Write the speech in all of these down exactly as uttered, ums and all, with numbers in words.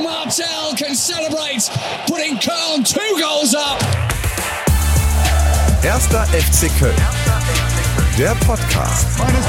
Martel can celebrate, putting Köln two goals up. Erster F C Köln, der Podcast.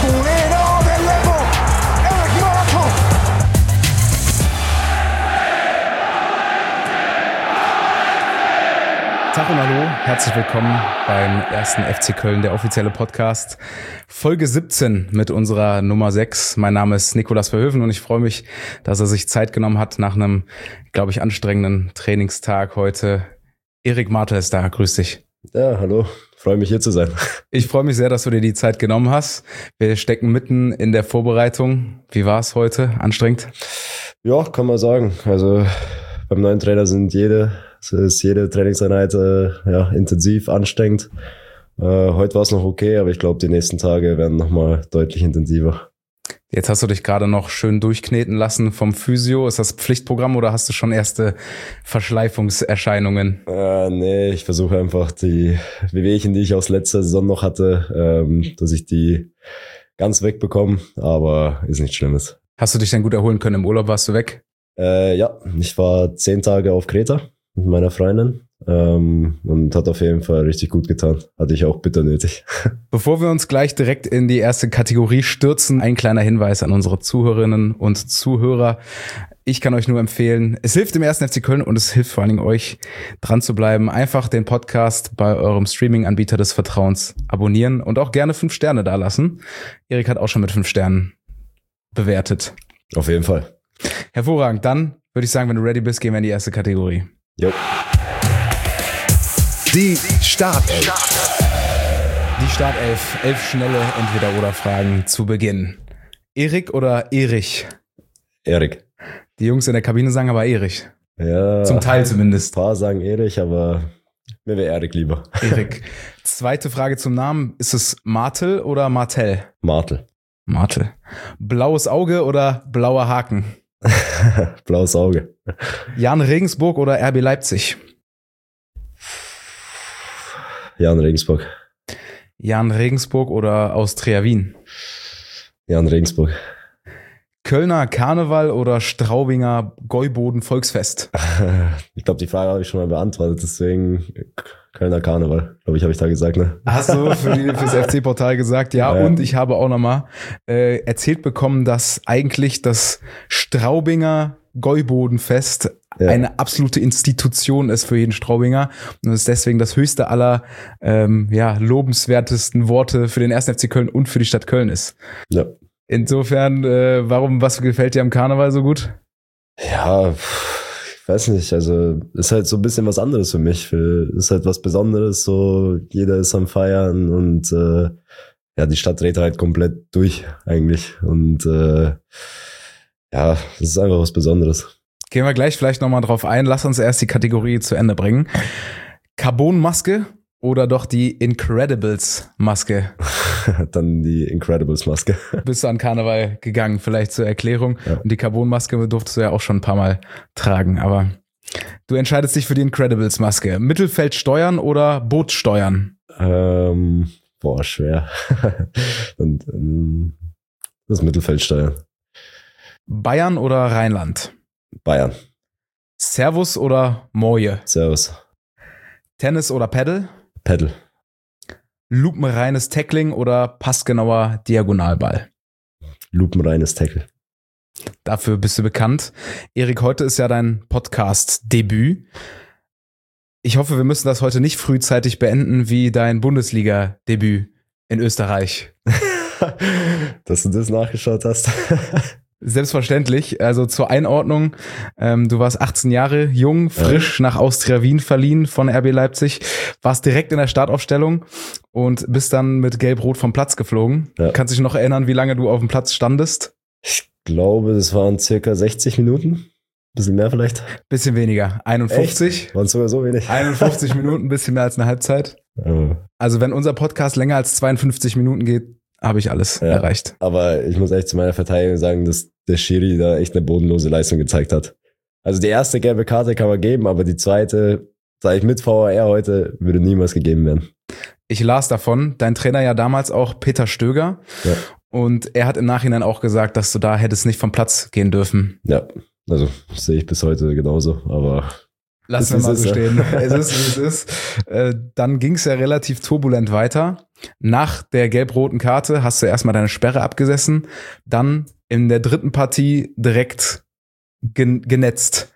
Tag und hallo, herzlich willkommen beim ersten F C Köln, der offizielle Podcast. Folge siebzehn mit unserer Nummer sechs. Mein Name ist Nicolas Verhoeven und ich freue mich, dass er sich Zeit genommen hat nach einem, glaube ich, anstrengenden Trainingstag heute. Erik Martel ist da, grüß dich. Ja, hallo, freue mich hier zu sein. Ich freue mich sehr, dass du dir die Zeit genommen hast. Wir stecken mitten in der Vorbereitung. Wie war es heute? Anstrengend? Ja, kann man sagen. Also beim neuen Trainer sind jede, ist jede Trainingseinheit äh, ja, intensiv, anstrengend. Äh, heute war es noch okay, aber ich glaube, die nächsten Tage werden nochmal deutlich intensiver. Jetzt hast du dich gerade noch schön durchkneten lassen vom Physio. Ist das Pflichtprogramm oder hast du schon erste Verschleifungserscheinungen? Äh, nee, ich versuche einfach die Wehwehchen, die ich aus letzter Saison noch hatte, ähm, dass ich die ganz wegbekomme, aber ist nichts Schlimmes. Hast du dich denn gut erholen können? Im Urlaub warst du weg? Äh, ja, ich war zehn Tage auf Kreta mit meiner Freundin ähm, und hat auf jeden Fall richtig gut getan. Hatte ich auch bitter nötig. Bevor wir uns gleich direkt in die erste Kategorie stürzen, ein kleiner Hinweis an unsere Zuhörerinnen und Zuhörer. Ich kann euch nur empfehlen, es hilft dem ersten F C Köln und es hilft vor allen Dingen euch, dran zu bleiben. Einfach den Podcast bei eurem Streaming-Anbieter des Vertrauens abonnieren und auch gerne fünf Sterne dalassen. Erik hat auch schon mit fünf Sternen bewertet. Auf jeden Fall. Hervorragend. Dann würde ich sagen, wenn du ready bist, gehen wir in die erste Kategorie. Jo. Die Startelf. Die Startelf. Elf schnelle Entweder-oder-Fragen zu Beginn. Erik oder Erich? Erik. Die Jungs in der Kabine sagen aber Erich. Ja. Zum Teil zumindest. Ein paar sagen Erich, aber mir wäre Erik lieber. Erik. Zweite Frage zum Namen. Ist es Martel oder Martel? Martel. Martel. Blaues Auge oder blauer Haken? Blaues Auge. Jan Regensburg oder R B Leipzig? Jan Regensburg. Jan Regensburg oder Austria Wien? Jan Regensburg. Kölner Karneval oder Straubinger Gäuboden Volksfest? Ich glaube, die Frage habe ich schon mal beantwortet, deswegen Kölner Karneval, glaube ich, habe ich da gesagt, ne? Hast du für die, fürs F C-Portal gesagt, ja, ja. Und ich habe auch nochmal äh, erzählt bekommen, dass eigentlich das Straubinger Gäubodenfest ja. eine absolute Institution ist für jeden Straubinger und ist deswegen das höchste aller ähm, ja, lobenswertesten Worte für den ersten F C Köln und für die Stadt Köln ist. Ja. Insofern, äh, warum, was gefällt dir am Karneval so gut? Ja, ich weiß nicht, also ist halt so ein bisschen was anderes für mich. Ist halt was Besonderes, so jeder ist am Feiern und äh, ja, die Stadt dreht halt komplett durch eigentlich und äh, ja, das ist einfach was Besonderes. Gehen wir gleich vielleicht nochmal drauf ein. Lass uns erst die Kategorie zu Ende bringen. Carbon-Maske oder doch die Incredibles-Maske? Dann die Incredibles-Maske. Bist du an Karneval gegangen, vielleicht zur Erklärung. Ja. Und die Carbon-Maske durftest du ja auch schon ein paar Mal tragen. Aber du entscheidest dich für die Incredibles-Maske. Mittelfeld steuern oder Boot steuern? Ähm, boah, schwer. Und, ähm, das Mittelfeld steuern. Bayern oder Rheinland? Bayern. Servus oder Moje? Servus. Tennis oder Paddle? Paddle. Lupenreines Tackling oder passgenauer Diagonalball? Lupenreines Tackle. Dafür bist du bekannt. Erik, heute ist ja dein Podcast-Debüt. Ich hoffe, wir müssen das heute nicht frühzeitig beenden wie dein Bundesliga-Debüt in Österreich. Dass du das nachgeschaut hast. Selbstverständlich. Also zur Einordnung, ähm, du warst achtzehn Jahre jung, frisch ja. nach Austria Wien verliehen von R B Leipzig, warst direkt in der Startaufstellung und bist dann mit Gelb-Rot vom Platz geflogen. Ja. Kannst dich noch erinnern, wie lange du auf dem Platz standest? Ich glaube, das waren circa sechzig Minuten. Bisschen mehr vielleicht? Bisschen weniger. einundfünfzig. Waren sogar so wenig? einundfünfzig Minuten, bisschen mehr als eine Halbzeit. Ja. Also wenn unser Podcast länger als zweiundfünfzig Minuten geht, habe ich alles ja, erreicht. Aber ich muss echt zu meiner Verteidigung sagen, dass der Schiri da echt eine bodenlose Leistung gezeigt hat. Also die erste gelbe Karte kann man geben, aber die zweite, sage ich mit V A R heute, würde niemals gegeben werden. Ich las davon, dein Trainer ja damals auch Peter Stöger. Ja. Und er hat im Nachhinein auch gesagt, dass du da hättest nicht vom Platz gehen dürfen. Ja. Also sehe ich bis heute genauso, aber Lassen wir mal so stehen. Es ist, wie es ist. Äh, dann ging es ja relativ turbulent weiter. Nach der gelb-roten Karte hast du erstmal deine Sperre abgesessen. Dann in der dritten Partie direkt gen- genetzt.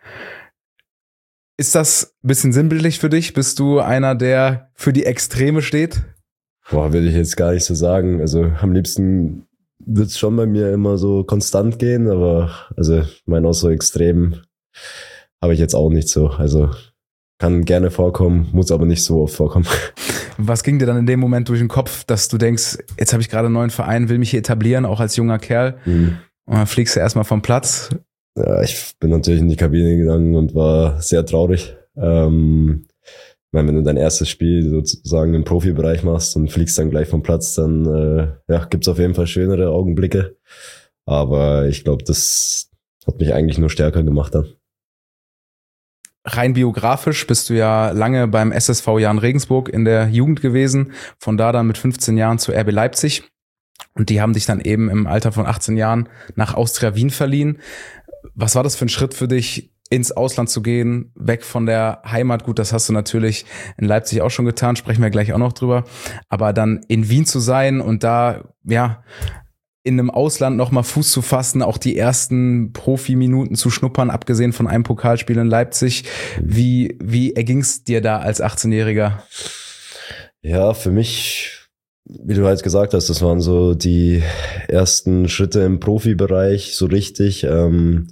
Ist das ein bisschen sinnbildlich für dich? Bist du einer, der für die Extreme steht? Boah, will ich jetzt gar nicht so sagen. Also am liebsten wird es schon bei mir immer so konstant gehen, aber also ich meine auch so extrem habe ich jetzt auch nicht so. Also kann gerne vorkommen, muss aber nicht so oft vorkommen. Was ging dir dann in dem Moment durch den Kopf, dass du denkst, jetzt habe ich gerade einen neuen Verein, will mich hier etablieren, auch als junger Kerl. Mhm. Und dann fliegst du erstmal vom Platz. Ja, ich bin natürlich in die Kabine gegangen und war sehr traurig. Ähm, ich meine, wenn du dein erstes Spiel sozusagen im Profibereich machst und fliegst dann gleich vom Platz, dann äh, ja, gibt's auf jeden Fall schönere Augenblicke. Aber ich glaube, das hat mich eigentlich nur stärker gemacht dann. Rein biografisch bist du ja lange beim S S V Jahn Regensburg in der Jugend gewesen, von da dann mit fünfzehn Jahren zu R B Leipzig und die haben dich dann eben im Alter von achtzehn Jahren nach Austria Wien verliehen. Was war das für ein Schritt für dich, ins Ausland zu gehen, weg von der Heimat? Gut, das hast du natürlich in Leipzig auch schon getan, sprechen wir gleich auch noch drüber, aber dann in Wien zu sein und da, ja, in einem Ausland nochmal Fuß zu fassen, auch die ersten Profiminuten zu schnuppern, abgesehen von einem Pokalspiel in Leipzig. Wie, wie erging's dir da als achtzehnjähriger? Ja, für mich, wie du halt gesagt hast, das waren so die ersten Schritte im Profibereich, so richtig. Ähm,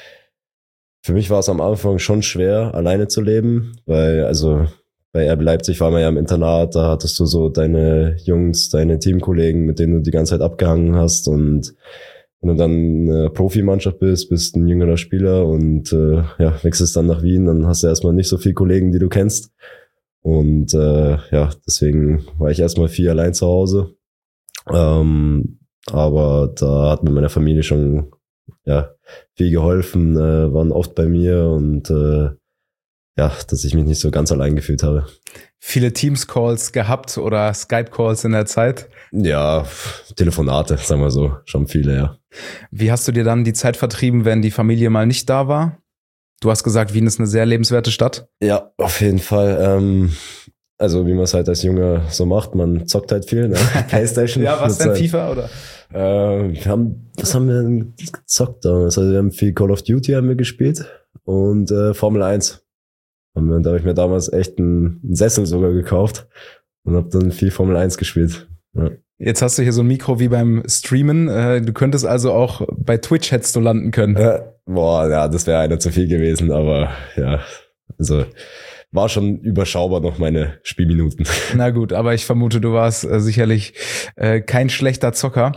für mich war es am Anfang schon schwer, alleine zu leben, weil also bei R B Leipzig war man ja im Internat, da hattest du so deine Jungs, deine Teamkollegen, mit denen du die ganze Zeit abgehangen hast, und wenn du dann eine Profimannschaft bist, bist ein jüngerer Spieler und äh, ja, wechselst dann nach Wien, dann hast du erstmal nicht so viele Kollegen, die du kennst, und äh, ja, deswegen war ich erstmal viel allein zu Hause, ähm, aber da hat mir meine Familie schon ja viel geholfen, äh, waren oft bei mir und äh, ja, dass ich mich nicht so ganz allein gefühlt habe. Viele Teams-Calls gehabt oder Skype-Calls in der Zeit? Ja, Telefonate, sagen wir so, schon viele, ja. Wie hast du dir dann die Zeit vertrieben, wenn die Familie mal nicht da war? Du hast gesagt, Wien ist eine sehr lebenswerte Stadt. Ja, auf jeden Fall. Ähm, also wie man es halt als Junge so macht, man zockt halt viel, ne? Playstation. Ja, was denn, FIFA oder? Äh, wir haben, was haben wir denn gezockt damals? Also wir haben viel Call of Duty haben wir gespielt und äh, Formel eins. Und da habe ich mir damals echt einen, einen Sessel sogar gekauft und habe dann viel Formel eins gespielt. Ja. Jetzt hast du hier so ein Mikro wie beim Streamen. Du könntest also auch bei Twitch hättest du landen können. Äh, boah, ja, das wäre einer zu viel gewesen, aber ja, also war schon überschaubar noch meine Spielminuten. Na gut, aber ich vermute, du warst äh, sicherlich äh, kein schlechter Zocker.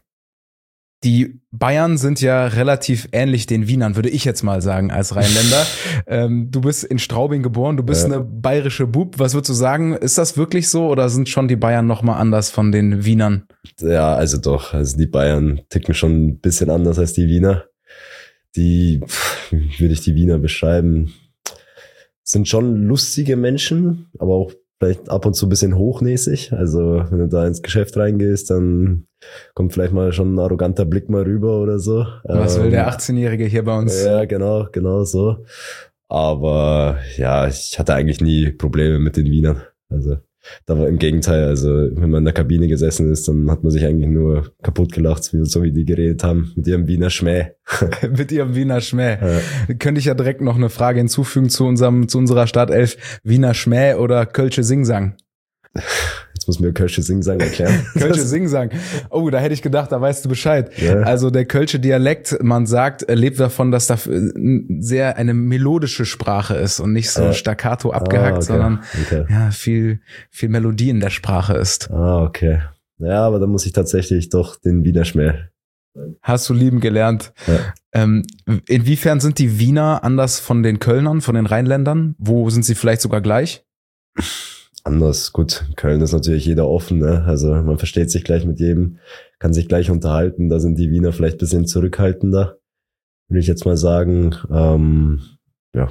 Die Bayern sind ja relativ ähnlich den Wienern, würde ich jetzt mal sagen, als Rheinländer. ähm, du bist in Straubing geboren, du bist ja eine bayerische Bub. Was würdest du sagen? Ist das wirklich so oder sind schon die Bayern nochmal anders von den Wienern? Ja, also doch. Also die Bayern ticken schon ein bisschen anders als die Wiener. Die, pff, wie würde ich die Wiener beschreiben, sind schon lustige Menschen, aber auch vielleicht ab und zu ein bisschen hochnäsig. Also wenn du da ins Geschäft reingehst, dann kommt vielleicht mal schon ein arroganter Blick mal rüber oder so. Was will der achtzehnjährige hier bei uns? Ja, genau, genau so. Aber ja, ich hatte eigentlich nie Probleme mit den Wienern. Also da war im Gegenteil, also wenn man in der Kabine gesessen ist, dann hat man sich eigentlich nur kaputt gelacht, so wie die geredet haben, mit ihrem Wiener Schmäh. Mit ihrem Wiener Schmäh. Ja. Könnte ich ja direkt noch eine Frage hinzufügen zu unserem, zu unserer Startelf. Wiener Schmäh oder Kölsche Singsang? Jetzt muss mir Kölsche Singsang erklären. Kölsche Singsang. Oh, da hätte ich gedacht, da weißt du Bescheid. Ja. Also der Kölsche Dialekt, man sagt, lebt davon, dass da sehr eine melodische Sprache ist und nicht so äh. staccato abgehackt, ah, okay. sondern okay. ja, viel, viel Melodie in der Sprache ist. Ah, okay. Ja, aber da muss ich tatsächlich doch den Wiener Schmäh. Hast du lieben gelernt. Ja. Ähm, inwiefern sind die Wiener anders von den Kölnern, von den Rheinländern? Wo sind sie vielleicht sogar gleich? Anders. Gut, in Köln ist natürlich jeder offen, ne? Also man versteht sich gleich mit jedem, kann sich gleich unterhalten. Da sind die Wiener vielleicht ein bisschen zurückhaltender, würde ich jetzt mal sagen. Ähm, ja.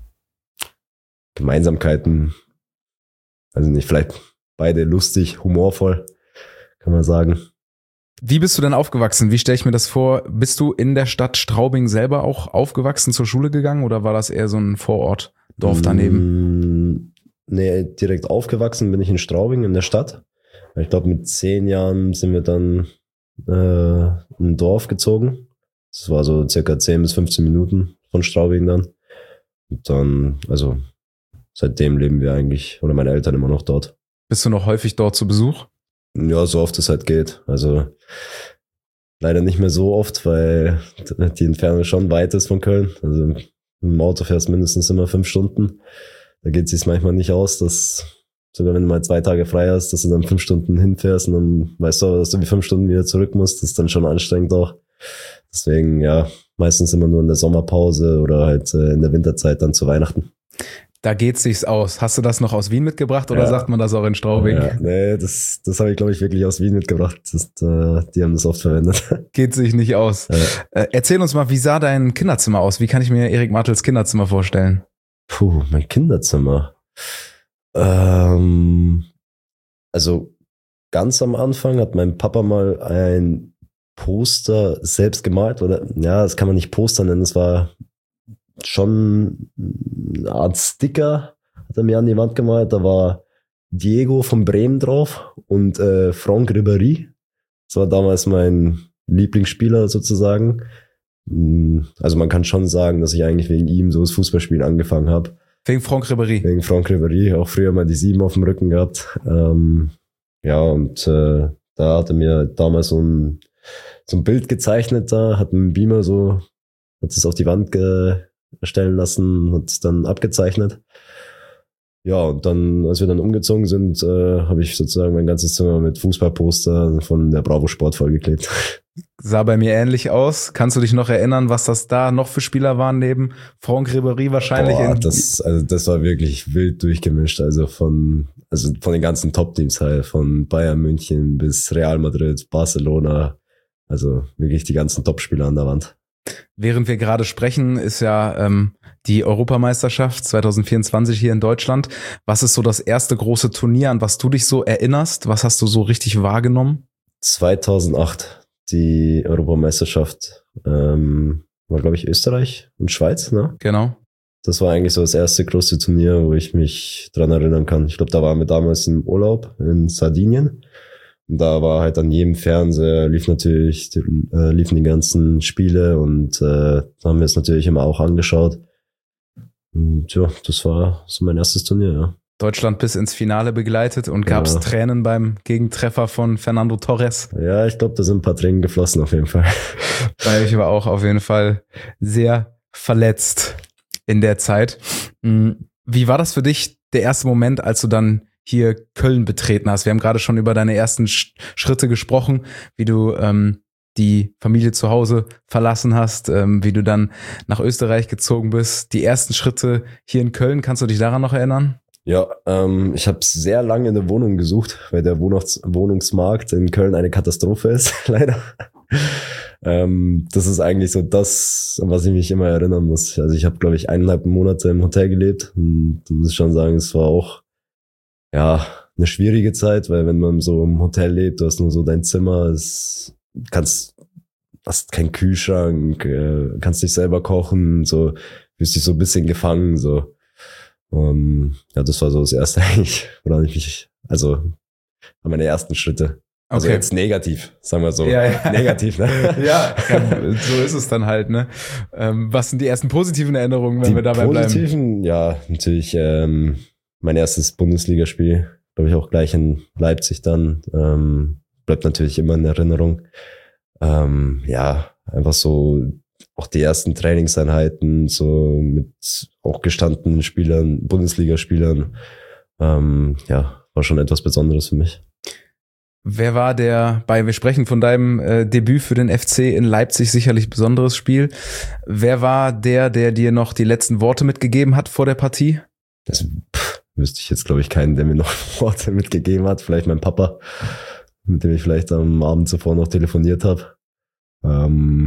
Gemeinsamkeiten, also nicht, vielleicht beide lustig, humorvoll, kann man sagen. Wie bist du denn aufgewachsen? Wie stelle ich mir das vor? Bist du in der Stadt Straubing selber auch aufgewachsen, zur Schule gegangen oder war das eher so ein Vorortdorf daneben? Mm, nee, direkt aufgewachsen bin ich in Straubing in der Stadt. Ich glaube, mit zehn Jahren sind wir dann äh, in ein Dorf gezogen. Das war so circa zehn bis fünfzehn Minuten von Straubing dann. Und dann, also seitdem leben wir eigentlich, oder meine Eltern immer noch dort. Bist du noch häufig dort zu Besuch? Ja, so oft es halt geht. Also leider nicht mehr so oft, weil die Entfernung schon weit ist von Köln. Also mit dem Auto fährst mindestens immer fünf Stunden. Da geht es sich manchmal nicht aus, dass sogar wenn du mal zwei Tage frei hast, dass du dann fünf Stunden hinfährst und dann weißt du, dass du wie fünf Stunden wieder zurück musst. Das ist dann schon anstrengend auch. Deswegen, ja, meistens immer nur in der Sommerpause oder halt äh, in der Winterzeit dann zu Weihnachten. Da geht sich's aus. Hast du das noch aus Wien mitgebracht oder Ja. sagt man das auch in Straubing? Ja, nee, das, das habe ich, glaube ich, wirklich aus Wien mitgebracht. Das, äh, die haben das oft verwendet. Geht sich nicht aus. Ja. Äh, erzähl uns mal, wie sah dein Kinderzimmer aus? Wie kann ich mir Erik Martels Kinderzimmer vorstellen? Puh, mein Kinderzimmer. Ähm, also ganz am Anfang hat mein Papa mal ein Poster selbst gemalt. Oder ja, das kann man nicht Poster nennen. Das war schon eine Art Sticker, hat er mir an die Wand gemalt. Da war Diego von Bremen drauf und äh, Franck Ribéry. Das war damals mein Lieblingsspieler sozusagen. Also man kann schon sagen, dass ich eigentlich wegen ihm so das Fußballspielen angefangen habe. Wegen Franck Ribéry. Wegen Franck Ribéry, auch früher mal die sieben auf dem Rücken gehabt. Ähm, ja, und äh, da hat er mir damals so ein, so ein Bild gezeichnet, da hat ein Beamer so, hat es auf die Wand ge stellen lassen, hat es dann abgezeichnet. Ja, und dann, als wir dann umgezogen sind, äh, habe ich sozusagen mein ganzes Zimmer mit Fußballposter von der Bravo Sport vollgeklebt. Sah bei mir ähnlich aus. Kannst du dich noch erinnern, was das da noch für Spieler waren neben Franck Ribéry wahrscheinlich? Boah, in das, also das war wirklich wild durchgemischt. Also von, also von den ganzen Top-Teams halt, von Bayern München bis Real Madrid, Barcelona. Also wirklich die ganzen Top-Spieler an der Wand. Während wir gerade sprechen, ist ja ähm, die Europameisterschaft zwanzig vierundzwanzig hier in Deutschland. Was ist so das erste große Turnier, an was du dich so erinnerst? Was hast du so richtig wahrgenommen? zweitausendacht, die Europameisterschaft, ähm, war glaube ich Österreich und Schweiz, ne? Genau. Das war eigentlich so das erste große Turnier, wo ich mich dran erinnern kann. Ich glaube, da waren wir damals im Urlaub in Sardinien. Und da war halt an jedem Fernseher, lief natürlich, äh, liefen die ganzen Spiele und äh, haben wir es natürlich immer auch angeschaut. Und ja, das war so mein erstes Turnier, ja. Deutschland bis ins Finale begleitet und gab es Ja. Tränen beim Gegentreffer von Fernando Torres. Ja, ich glaube, da sind ein paar Tränen geflossen auf jeden Fall. Weil ich war auch auf jeden Fall sehr verletzt in der Zeit. Wie war das für dich, der erste Moment, als du dann hier Köln betreten hast? Wir haben gerade schon über deine ersten Sch- Schritte gesprochen, wie du ähm, die Familie zu Hause verlassen hast, ähm, wie du dann nach Österreich gezogen bist. Die ersten Schritte hier in Köln, kannst du dich daran noch erinnern? Ja, ähm, ich habe sehr lange eine Wohnung gesucht, weil der Wohnungs- Wohnungsmarkt in Köln eine Katastrophe ist, leider. ähm, das ist eigentlich so das, an was ich mich immer erinnern muss. Also ich habe, glaube ich, eineinhalb Monate im Hotel gelebt und da muss ich schon sagen, es war auch ja eine schwierige Zeit, weil wenn man so im Hotel lebt, du hast nur so dein Zimmer, es kannst hast keinen Kühlschrank, äh, kannst nicht selber kochen, so fühlst dich so ein bisschen gefangen, so. Um, ja, das war so das erste eigentlich, woran ich mich, also an meine ersten Schritte. Also Okay. jetzt negativ, sagen wir so. Ja, ja. Negativ, ne? Ja, so ist es dann halt, ne? Ähm, was sind die ersten positiven Erinnerungen, wenn Die wir dabei bleiben? positiven, ja, natürlich ähm, mein erstes Bundesligaspiel, glaube ich auch gleich in Leipzig dann, ähm, bleibt natürlich immer in Erinnerung. Ähm, ja, einfach so auch die ersten Trainingseinheiten, so mit auch gestandenen Spielern, Bundesligaspielern, ähm, ja, war schon etwas Besonderes für mich. Wer war der, bei, wir sprechen von deinem äh, Debüt für den F C in Leipzig, sicherlich besonderes Spiel. Wer war der, der dir noch die letzten Worte mitgegeben hat vor der Partie? Das pff, wüsste ich jetzt, glaube ich, keinen, der mir noch Worte mitgegeben hat. Vielleicht mein Papa, mit dem ich vielleicht am Abend zuvor noch telefoniert habe. Ähm,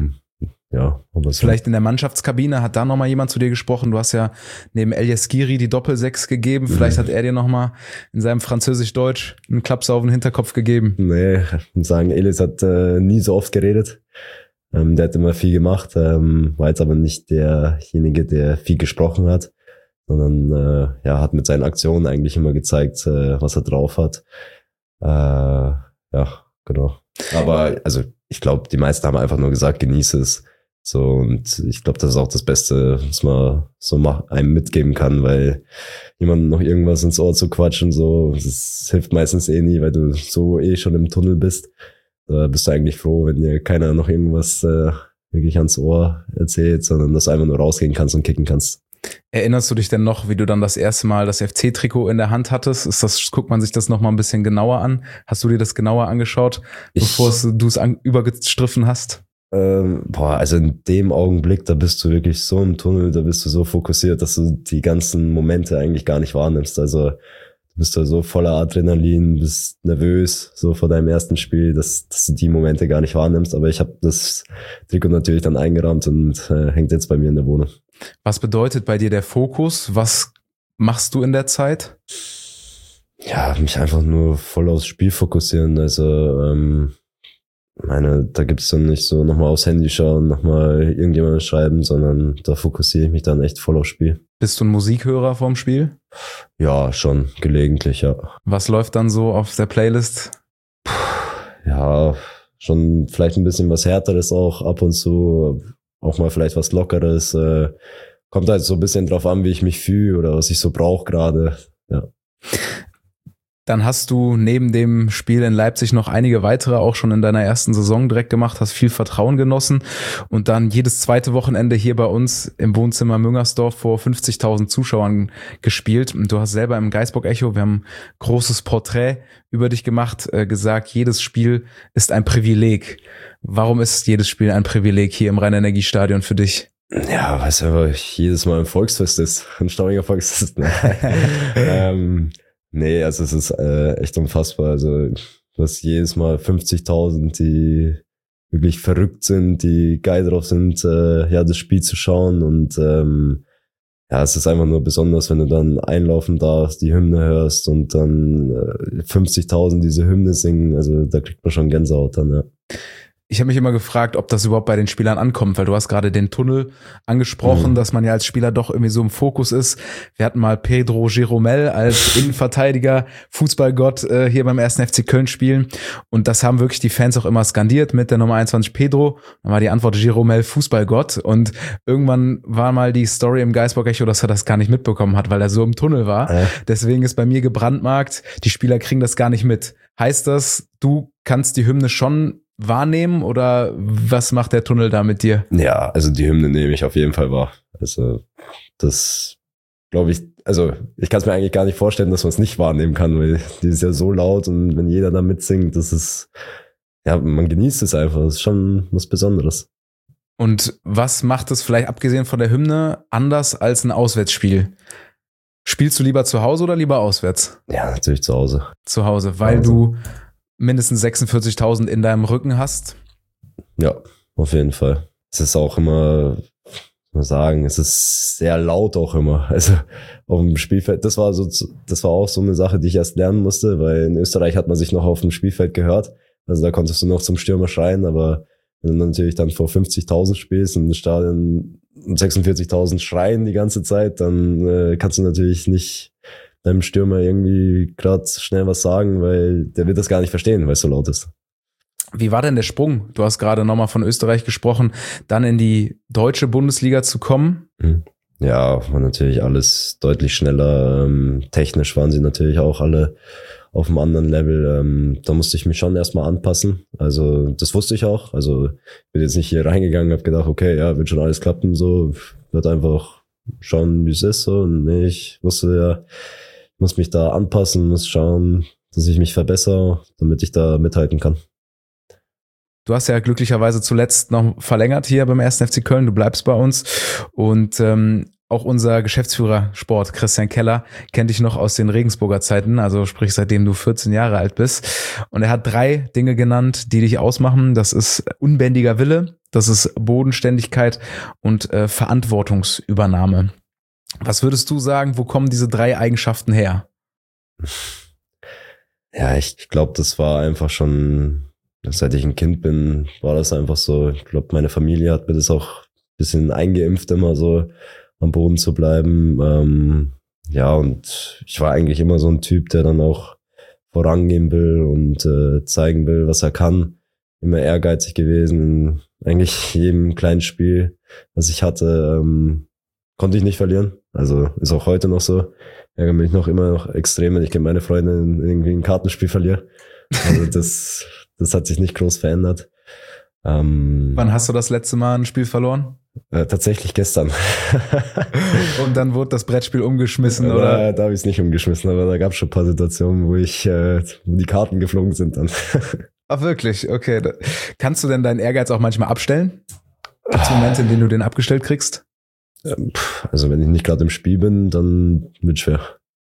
ja. Aber so. Vielleicht in der Mannschaftskabine hat da nochmal jemand zu dir gesprochen. Du hast ja neben Elias Giri die Doppelsechs gegeben. Vielleicht mhm. hat er dir nochmal in seinem Französisch-Deutsch einen Klaps auf den Hinterkopf gegeben. Nee, ich muss sagen, Elias hat äh, nie so oft geredet. Ähm, der hat immer viel gemacht, ähm, war jetzt aber nicht derjenige, der viel gesprochen hat, sondern äh, ja, hat mit seinen Aktionen eigentlich immer gezeigt, äh, was er drauf hat. Äh, ja, genau. Aber also ich glaube, die meisten haben einfach nur gesagt, genieße es. So, und ich glaube, das ist auch das Beste, was man so mach, einem mitgeben kann, weil jemandem noch irgendwas ins Ohr zu quatschen, so, das hilft meistens eh nie, weil du so eh schon im Tunnel bist. Da bist du eigentlich froh, wenn dir keiner noch irgendwas äh, wirklich ans Ohr erzählt, sondern dass du einfach nur rausgehen kannst und kicken kannst. Erinnerst du dich denn noch, wie du dann das erste Mal das F C-Trikot in der Hand hattest? Ist das, guckt man sich das noch mal ein bisschen genauer an? Hast du dir das genauer angeschaut, bevor du es übergestriffen hast? Ähm, boah, also in dem Augenblick, da bist du wirklich so im Tunnel, da bist du so fokussiert, dass du die ganzen Momente eigentlich gar nicht wahrnimmst. Also du bist da so voller Adrenalin, bist nervös, so vor deinem ersten Spiel, dass, dass du die Momente gar nicht wahrnimmst. Aber ich habe das Trikot natürlich dann eingerahmt und äh, hängt jetzt bei mir in der Wohnung. Was bedeutet bei dir der Fokus? Was machst du in der Zeit? Ja, mich einfach nur voll aufs Spiel fokussieren. Also ähm, meine, da gibt's dann nicht so nochmal aufs Handy schauen, nochmal irgendjemandem schreiben, sondern da fokussiere ich mich dann echt voll aufs Spiel. Bist du ein Musikhörer vorm Spiel? Ja, schon, gelegentlich, ja. Was läuft dann so auf der Playlist? Ja, schon vielleicht ein bisschen was Härteres auch ab und zu, auch mal vielleicht was Lockeres. Äh, kommt halt so ein bisschen drauf an, wie ich mich fühle oder was ich so brauche gerade, ja. Dann hast du neben dem Spiel in Leipzig noch einige weitere auch schon in deiner ersten Saison direkt gemacht, hast viel Vertrauen genossen und dann jedes zweite Wochenende hier bei uns im Wohnzimmer Müngersdorf vor fünfzigtausend Zuschauern gespielt. Und du hast selber im Geisbock-Echo, wir haben ein großes Porträt über dich gemacht, äh, gesagt, jedes Spiel ist ein Privileg. Warum ist jedes Spiel ein Privileg hier im Rhein-Energie-Stadion für dich? Ja, weil es einfach jedes Mal ein Volksfest ist, ein Staudinger Volksfest. Ne? ähm, Nee, also es ist äh, echt unfassbar. Also du hast jedes Mal fünfzigtausend, die wirklich verrückt sind, die geil drauf sind, äh, ja das Spiel zu schauen. Und ähm, ja, es ist einfach nur besonders, wenn du dann einlaufen darfst, die Hymne hörst und dann äh, fünfzigtausend diese Hymne singen. Also da kriegt man schon Gänsehaut dann, ja. Ich habe mich immer gefragt, ob das überhaupt bei den Spielern ankommt, weil du hast gerade den Tunnel angesprochen, mhm. dass man ja als Spieler doch irgendwie so im Fokus ist. Wir hatten mal Pedro Jeromel als Innenverteidiger, Fußballgott äh, hier beim ersten F C Köln spielen und das haben wirklich die Fans auch immer skandiert mit der Nummer einundzwanzig Pedro. Dann war die Antwort Jeromel Fußballgott und irgendwann war mal die Story im Geisbock-Echo, dass er das gar nicht mitbekommen hat, weil er so im Tunnel war. Äh. Deswegen ist bei mir gebrandmarkt, die Spieler kriegen das gar nicht mit. Heißt das, du kannst die Hymne schon wahrnehmen oder was macht der Tunnel da mit dir? Ja, also die Hymne nehme ich auf jeden Fall wahr. Also das glaube ich, also ich kann es mir eigentlich gar nicht vorstellen, dass man es nicht wahrnehmen kann, weil die ist ja so laut und wenn jeder da mitsingt, das ist, ja, man genießt es einfach, das ist schon was Besonderes. Und was macht es vielleicht abgesehen von der Hymne anders als ein Auswärtsspiel? Spielst du lieber zu Hause oder lieber auswärts? Ja, natürlich zu Hause. Zu Hause, weil also. du mindestens sechsundvierzigtausend in deinem Rücken hast? Ja, auf jeden Fall. Es ist auch immer, muss man sagen, es ist sehr laut auch immer. Also auf dem Spielfeld, das war so, das war auch so eine Sache, die ich erst lernen musste, weil in Österreich hat man sich noch auf dem Spielfeld gehört. Also da konntest du noch zum Stürmer schreien, aber wenn du natürlich dann vor fünfzigtausend spielst und im Stadion sechsundvierzigtausend schreien die ganze Zeit, dann äh, kannst du natürlich nicht deinem Stürmer irgendwie gerade schnell was sagen, weil der wird das gar nicht verstehen, weil es so laut ist. Wie war denn der Sprung? Du hast gerade nochmal von Österreich gesprochen, dann in die deutsche Bundesliga zu kommen? Ja, war natürlich alles deutlich schneller. Ähm, technisch waren sie natürlich auch alle auf einem anderen Level. Ähm, da musste ich mich schon erstmal anpassen. Also das wusste ich auch. Also ich bin jetzt nicht hier reingegangen, habe gedacht, okay, ja, wird schon alles klappen, so wird einfach schauen, wie es ist. So. Und nee, ich wusste ja, ich muss mich da anpassen, muss schauen, dass ich mich verbessere, damit ich da mithalten kann. Du hast ja glücklicherweise zuletzt noch verlängert hier beim ersten F C Köln, du bleibst bei uns und ähm, Auch unser Geschäftsführer Sport, Christian Keller, kennt dich noch aus den Regensburger Zeiten, also sprich seitdem du vierzehn Jahre alt bist. Und er hat drei Dinge genannt, die dich ausmachen. Das ist unbändiger Wille, das ist Bodenständigkeit und äh, Verantwortungsübernahme. Was würdest du sagen, wo kommen diese drei Eigenschaften her? Ja, ich glaube, das war einfach schon, seit ich ein Kind bin, war das einfach so. Ich glaube, meine Familie hat mir das auch ein bisschen eingeimpft, immer so am Boden zu bleiben. Ähm, ja, und ich war eigentlich immer so ein Typ, der dann auch vorangehen will und äh, zeigen will, was er kann. Immer ehrgeizig gewesen. In eigentlich jedem kleinen Spiel, was ich hatte, ähm, konnte ich nicht verlieren. Also ist auch heute noch so. Ärgere mich noch immer noch extrem, wenn ich gegen meine Freunde in irgendwie ein Kartenspiel verliere. Also das, das hat sich nicht groß verändert. Ähm, Wann hast du das letzte Mal ein Spiel verloren? Äh, tatsächlich gestern. Und dann wurde das Brettspiel umgeschmissen, da, oder? Da habe ich es nicht umgeschmissen, aber da gab es schon ein paar Situationen, wo ich, äh, wo die Karten geflogen sind dann. Ach wirklich? Okay. Kannst du denn deinen Ehrgeiz auch manchmal abstellen? Gibt es Momente, in denen du den abgestellt kriegst? Also wenn ich nicht gerade im Spiel bin, dann wird schwer.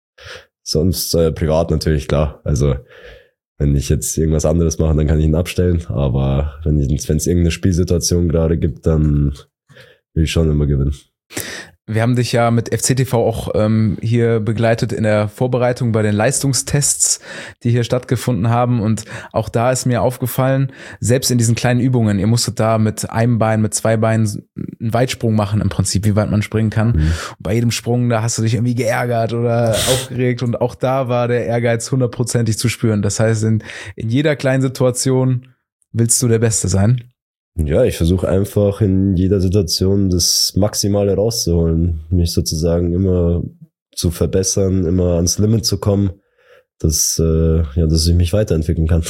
Sonst äh, privat natürlich, klar. Also wenn ich jetzt irgendwas anderes mache, dann kann ich ihn abstellen. Aber wenn es irgendeine Spielsituation gerade gibt, dann will ich schon immer gewinnen. Wir haben dich ja mit F C T V auch ähm, hier begleitet in der Vorbereitung bei den Leistungstests, die hier stattgefunden haben. Und auch da ist mir aufgefallen, selbst in diesen kleinen Übungen, ihr musstet da mit einem Bein, mit zwei Beinen einen Weitsprung machen im Prinzip, wie weit man springen kann. Mhm. Und bei jedem Sprung, da hast du dich irgendwie geärgert oder aufgeregt. Und auch da war der Ehrgeiz hundertprozentig zu spüren. Das heißt, in, in jeder kleinen Situation willst du der Beste sein. Ja, ich versuche einfach in jeder Situation das Maximale rauszuholen, mich sozusagen immer zu verbessern, immer ans Limit zu kommen, dass, äh, ja, dass ich mich weiterentwickeln kann.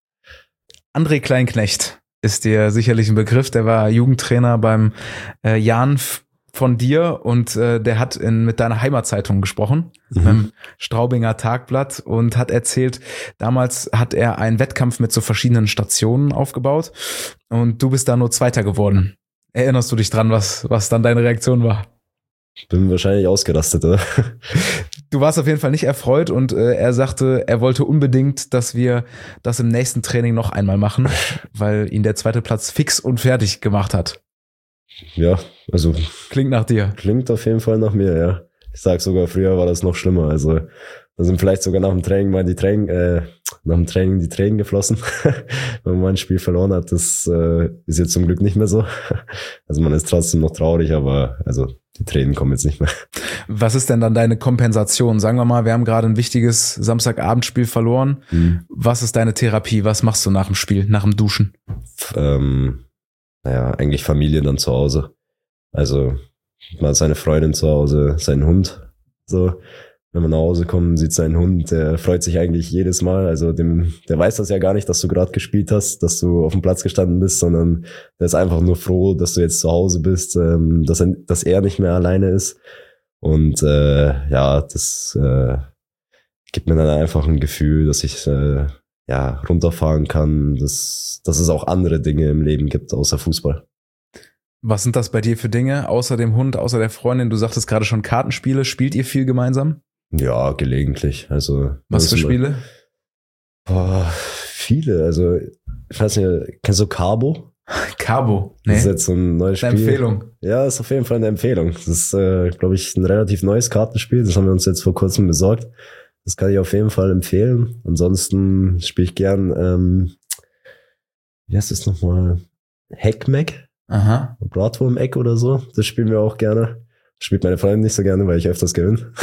André Kleinknecht ist dir sicherlich ein Begriff, der war Jugendtrainer beim äh, Jan von dir und äh, der hat in, mit deiner Heimatzeitung gesprochen, mhm. beim Straubinger Tagblatt und hat erzählt, damals hat er einen Wettkampf mit so verschiedenen Stationen aufgebaut und du bist da nur Zweiter geworden. Erinnerst du dich dran, was, was dann deine Reaktion war? Ich bin wahrscheinlich ausgerastet, oder? Du warst auf jeden Fall nicht erfreut und äh, er sagte, er wollte unbedingt, dass wir das im nächsten Training noch einmal machen, weil ihn der zweite Platz fix und fertig gemacht hat. Ja, also klingt nach dir. Klingt auf jeden Fall nach mir, ja. Ich sag sogar, früher war das noch schlimmer. Also da sind vielleicht sogar nach dem Training mal die Tränen, äh, nach dem Training die Tränen geflossen, wenn man ein Spiel verloren hat. Das äh, ist jetzt zum Glück nicht mehr so. Also man ist trotzdem noch traurig, aber also die Tränen kommen jetzt nicht mehr. Was ist denn dann deine Kompensation? Sagen wir mal, wir haben gerade ein wichtiges Samstagabendspiel verloren. Mhm. Was ist deine Therapie? Was machst du nach dem Spiel, nach dem Duschen? Ähm, naja, eigentlich Familie dann zu Hause. Also man hat seine Freundin zu Hause, seinen Hund. So, wenn man nach Hause kommt, sieht seinen Hund, der freut sich eigentlich jedes Mal. Also dem, der weiß das ja gar nicht, dass du gerade gespielt hast, dass du auf dem Platz gestanden bist, sondern der ist einfach nur froh, dass du jetzt zu Hause bist, ähm, dass er, dass er nicht mehr alleine ist. Und äh, ja, das äh, gibt mir dann einfach ein Gefühl, dass ich äh, ja runterfahren kann, dass, dass es auch andere Dinge im Leben gibt, außer Fußball. Was sind das bei dir für Dinge, außer dem Hund, außer der Freundin? Du sagtest gerade schon Kartenspiele. Spielt ihr viel gemeinsam? Ja, gelegentlich. Also was für Spiele? Boah, viele. Also ich weiß nicht, kennst du Carbo? Carbo? Nee. Das ist jetzt so ein neues Spiel. Eine Empfehlung. Ja, ist auf jeden Fall eine Empfehlung. Das ist, äh, glaube ich, ein relativ neues Kartenspiel. Das haben wir uns jetzt vor kurzem besorgt. Das kann ich auf jeden Fall empfehlen. Ansonsten spiele ich gern, ähm, wie heißt das nochmal? Hackmack? Aha. Bratwurm-Eck oder so. Das spielen wir auch gerne. Das spielt meine Freundin nicht so gerne, weil ich öfters gewinne.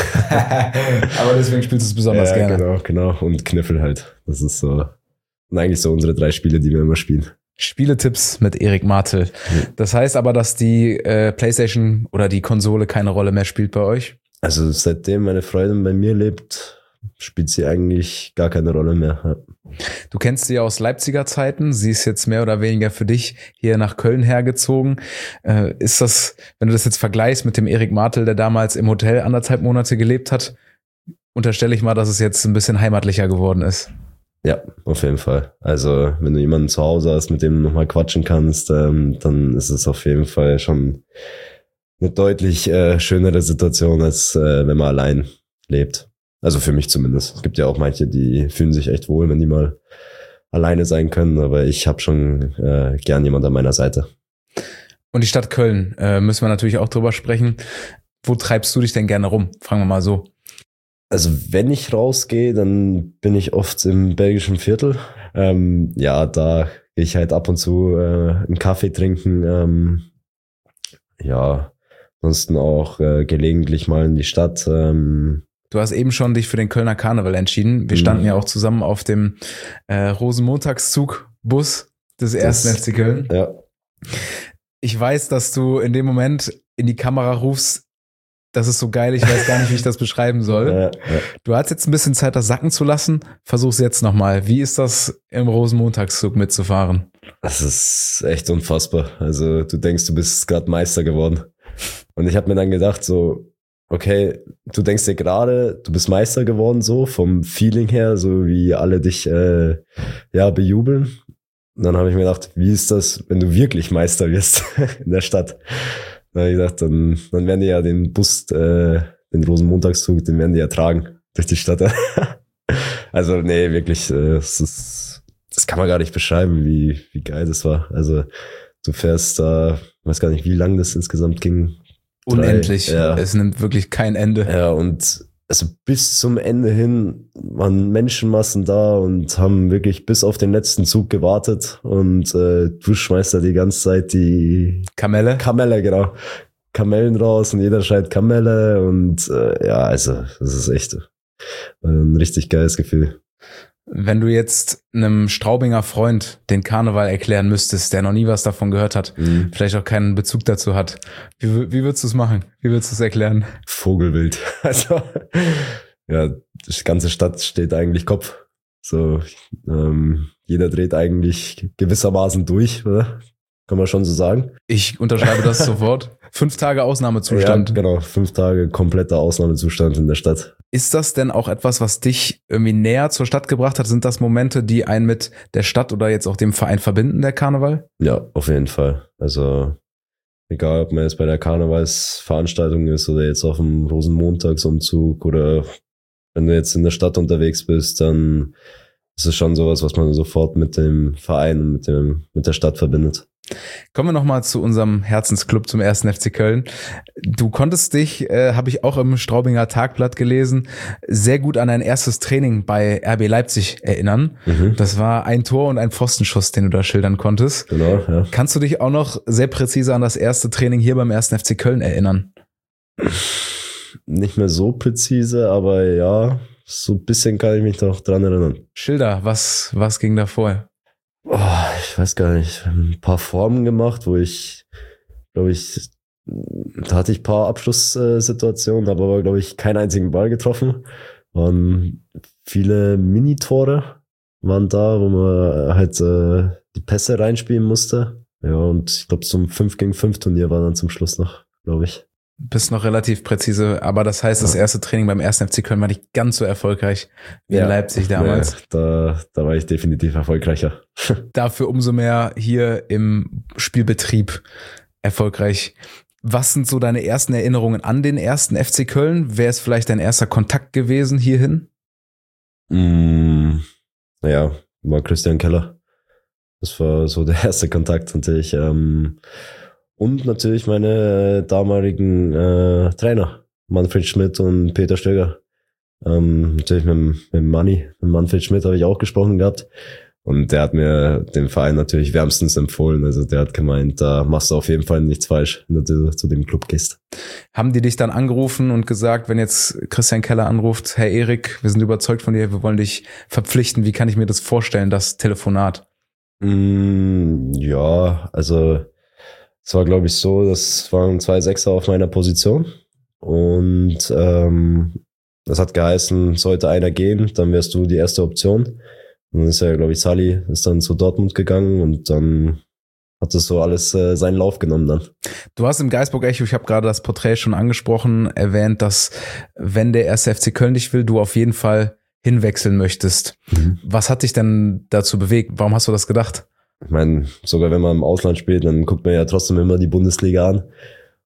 Aber deswegen spielst du es besonders ja, gerne. Genau, genau. Und Kniffel halt. Das ist so, und eigentlich so unsere drei Spiele, die wir immer spielen. Spieletipps mit Erik Martel. Das heißt aber, dass die äh, PlayStation oder die Konsole keine Rolle mehr spielt bei euch? Also seitdem meine Freundin bei mir lebt, spielt sie eigentlich gar keine Rolle mehr. Ja. Du kennst sie aus Leipziger Zeiten. Sie ist jetzt mehr oder weniger für dich hier nach Köln hergezogen. Äh, ist das, wenn du das jetzt vergleichst mit dem Erik Martel, der damals im Hotel anderthalb Monate gelebt hat, unterstelle ich mal, dass es jetzt ein bisschen heimatlicher geworden ist. Ja, auf jeden Fall. Also wenn du jemanden zu Hause hast, mit dem du nochmal quatschen kannst, ähm, dann ist es auf jeden Fall schon eine deutlich äh, schönere Situation, als äh, wenn man allein lebt. Also für mich zumindest. Es gibt ja auch manche, die fühlen sich echt wohl, wenn die mal alleine sein können, aber ich habe schon äh, gern jemand an meiner Seite. Und die Stadt Köln, äh, müssen wir natürlich auch drüber sprechen. Wo treibst du dich denn gerne rum? Fragen wir mal so. Also wenn ich rausgehe, dann bin ich oft im belgischen Viertel. Ähm, ja, da gehe ich halt ab und zu äh, einen Kaffee trinken. Ähm, ja, ansonsten auch äh, gelegentlich mal in die Stadt. Ähm, Du hast eben schon dich für den Kölner Karneval entschieden. Wir standen ja auch zusammen auf dem äh, Rosenmontagszug-Bus des ersten F C Köln. Ja. Ich weiß, dass du in dem Moment in die Kamera rufst, das ist so geil, ich weiß gar nicht, wie ich das beschreiben soll. Ja, ja. Du hast jetzt ein bisschen Zeit, das sacken zu lassen. Versuch's jetzt nochmal. Wie ist das, im Rosenmontagszug mitzufahren? Das ist echt unfassbar. Also du denkst, du bist gerade Meister geworden. Und ich habe mir dann gedacht, so, okay, du denkst dir gerade, du bist Meister geworden, so vom Feeling her, so wie alle dich äh, ja bejubeln. Und dann habe ich mir gedacht, wie ist das, wenn du wirklich Meister wirst in der Stadt? Dann habe ich gedacht, dann, dann werden die ja den Bus, äh, den Rosenmontagszug, den werden die ja tragen durch die Stadt. Also nee, wirklich, äh, das ist, das kann man gar nicht beschreiben, wie wie geil das war. Also du fährst da, äh, weiß gar nicht, wie lang das insgesamt ging. Unendlich. Drei, ja. Es nimmt wirklich kein Ende. Ja, und also bis zum Ende hin waren Menschenmassen da und haben wirklich bis auf den letzten Zug gewartet. Und äh, du schmeißt da die ganze Zeit die Kamelle? Kamelle, genau. Kamellen raus und jeder schreit Kamelle. Und äh, ja, also das ist echt ein richtig geiles Gefühl. Wenn du jetzt einem Straubinger Freund den Karneval erklären müsstest, der noch nie was davon gehört hat, mhm. vielleicht auch keinen Bezug dazu hat, wie, wie würdest du es machen? Wie würdest du es erklären? Vogelwild. Also, ja, die ganze Stadt steht eigentlich Kopf. So, ähm, jeder dreht eigentlich gewissermaßen durch, oder? Kann man schon so sagen. Ich unterschreibe das sofort. Fünf Tage Ausnahmezustand. Ja, genau, fünf Tage kompletter Ausnahmezustand in der Stadt. Ist das denn auch etwas, was dich irgendwie näher zur Stadt gebracht hat? Sind das Momente, die einen mit der Stadt oder jetzt auch dem Verein verbinden, der Karneval? Ja, auf jeden Fall. Also egal, ob man jetzt bei der Karnevalsveranstaltung ist oder jetzt auf dem Rosenmontagsumzug oder wenn du jetzt in der Stadt unterwegs bist, dann ist es schon sowas, was man sofort mit dem Verein und mit dem mit der Stadt verbindet. Kommen wir nochmal zu unserem Herzensclub, zum ersten F C Köln. Du konntest dich, äh, habe ich auch im Straubinger Tagblatt gelesen, sehr gut an dein erstes Training bei R B Leipzig erinnern. Mhm. Das war ein Tor und ein Pfostenschuss, den du da schildern konntest. Genau, ja. Kannst du dich auch noch sehr präzise an das erste Training hier beim ersten F C Köln erinnern? Nicht mehr so präzise, aber ja, so ein bisschen kann ich mich noch dran erinnern. Schilder, was, was ging da vor? Oh, ich weiß gar nicht, ein paar Formen gemacht, wo ich, glaube ich, da hatte ich ein paar Abschlusssituationen, habe aber, glaube ich, keinen einzigen Ball getroffen. Waren viele Minitore waren da, wo man halt äh, die Pässe reinspielen musste. Ja, und ich glaube, zum fünf gegen fünf Turnier war dann zum Schluss noch, glaube ich. Bist noch relativ präzise, aber das heißt, das erste Training beim ersten F C Köln war nicht ganz so erfolgreich wie ja, in Leipzig damals. Ja, da, da war ich definitiv erfolgreicher. Dafür umso mehr hier im Spielbetrieb erfolgreich. Was sind so deine ersten Erinnerungen an den ersten F C Köln? Wäre es vielleicht dein erster Kontakt gewesen hierhin? Mm, naja, war Christian Keller. Das war so der erste Kontakt natürlich. Ähm, Und natürlich meine damaligen äh, Trainer, Manfred Schmidt und Peter Stöger. Ähm, natürlich mit, mit Manni, mit Manfred Schmidt habe ich auch gesprochen gehabt. Und der hat mir den Verein natürlich wärmstens empfohlen. Also der hat gemeint, da machst du auf jeden Fall nichts falsch, wenn du zu dem Club gehst. Haben die dich dann angerufen und gesagt, wenn jetzt Christian Keller anruft, Herr Erik, wir sind überzeugt von dir, wir wollen dich verpflichten. Wie kann ich mir das vorstellen, das Telefonat? Mm, ja, also es war, glaube ich, so, das waren zwei Sechser auf meiner Position und ähm, das hat geheißen, sollte einer gehen, dann wärst du die erste Option. Und dann ist ja, glaube ich, Sally ist dann zu Dortmund gegangen und dann hat das so alles äh, seinen Lauf genommen dann. Du hast im Geisburg-Echo, ich habe gerade das Porträt schon angesprochen, erwähnt, dass wenn der erste F C Köln dich will, du auf jeden Fall hinwechseln möchtest. Mhm. Was hat dich denn dazu bewegt? Warum hast du das gedacht? Ich meine, sogar wenn man im Ausland spielt, dann guckt man ja trotzdem immer die Bundesliga an.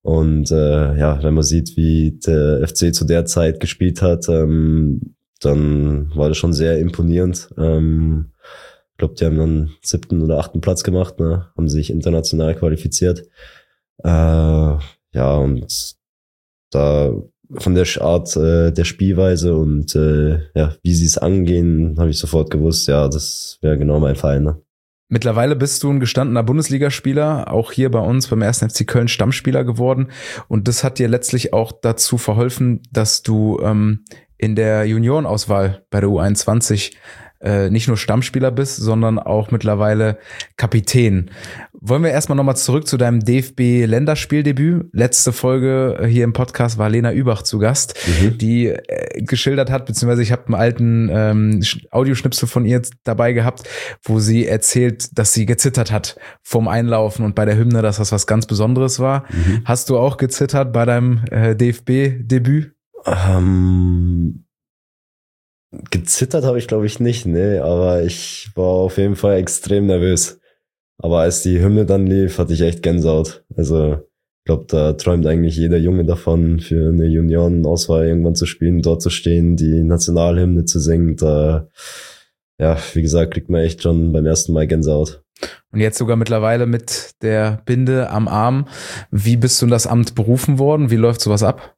Und äh, ja, wenn man sieht, wie der F C zu der Zeit gespielt hat, ähm, dann war das schon sehr imponierend. Ähm, ich glaube, die haben dann siebten oder achten Platz gemacht, ne? Haben sich international qualifiziert. Äh, ja, und da von der Art äh, der Spielweise und äh, ja, wie sie es angehen, habe ich sofort gewusst, ja, das wäre genau mein Verein. Ne? Mittlerweile bist du ein gestandener Bundesligaspieler, auch hier bei uns beim ersten F C Köln Stammspieler geworden. Und das hat dir letztlich auch dazu verholfen, dass du ähm, in der Juniorenauswahl bei der U einundzwanzig äh, nicht nur Stammspieler bist, sondern auch mittlerweile Kapitän. Wollen wir erstmal nochmal zurück zu deinem D F B-Länderspieldebüt. Letzte Folge hier im Podcast war Lena Übach zu Gast, mhm. die äh, geschildert hat, beziehungsweise ich habe einen alten ähm, Audioschnipsel von ihr dabei gehabt, wo sie erzählt, dass sie gezittert hat vorm Einlaufen und bei der Hymne, dass das was ganz Besonderes war. Mhm. Hast du auch gezittert bei deinem äh, D F B-Debüt? Ähm, gezittert habe ich glaube ich nicht, nee, aber ich war auf jeden Fall extrem nervös. Aber als die Hymne dann lief, hatte ich echt Gänsehaut. Also ich glaube, da träumt eigentlich jeder Junge davon, für eine Juniorenauswahl irgendwann zu spielen, dort zu stehen, die Nationalhymne zu singen. Da, ja, wie gesagt, kriegt man echt schon beim ersten Mal Gänsehaut. Und jetzt sogar mittlerweile mit der Binde am Arm. Wie bist du in das Amt berufen worden? Wie läuft sowas ab?